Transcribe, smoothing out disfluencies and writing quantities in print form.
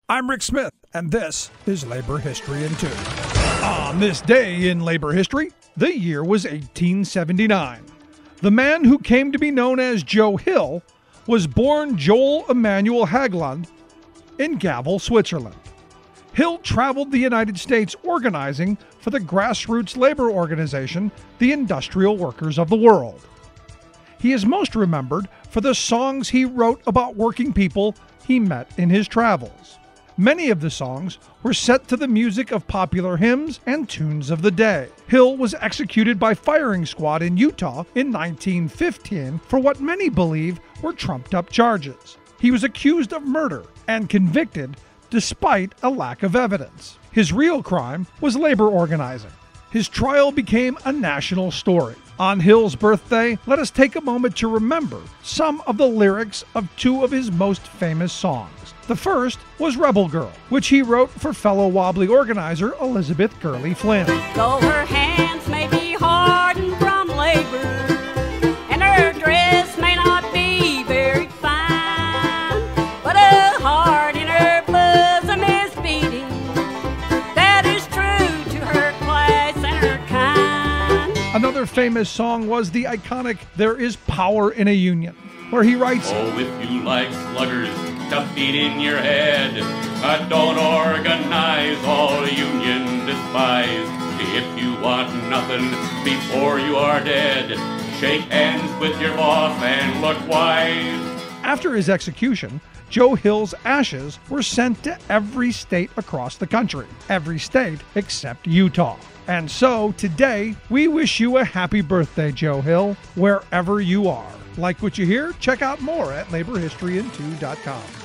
I'm Rick Smith, and this is Labor History in 2. On this day in labor history, the year was 1879. The man who came to be known as Joe Hill was born Joel Emanuel Haglund in Gavel, Switzerland. Hill traveled the United States organizing for the grassroots labor organization, the Industrial Workers of the World. He is most remembered for the songs he wrote about working people he met in his travels. Many of the songs were set to the music of popular hymns and tunes of the day. Hill was executed by firing squad in Utah in 1915 for what many believe were trumped-up charges. He was accused of murder and convicted despite a lack of evidence. His real crime was labor organizing. His trial became a national story. On Hill's birthday, let us take a moment to remember some of the lyrics of two of his most famous songs. The first was Rebel Girl, which he wrote for fellow Wobbly organizer Elizabeth Gurley Flynn. Though her hands may be hardened from labor, and her dress may not be very fine, but a heart in her bosom is beating that is true to her class and her kind. Another famous song was the iconic There Is Power in a Union, where he writes, "Oh, if you like sluggers to beat in your head, don't organize, all union despise. If you want nothing before you are dead, shake hands with your boss and look wise." After his execution, Joe Hill's ashes were sent to every state across the country, every state except Utah. And so today, we wish you a happy birthday, Joe Hill, wherever you are. Like what you hear? Check out more at laborhistoryin2.com.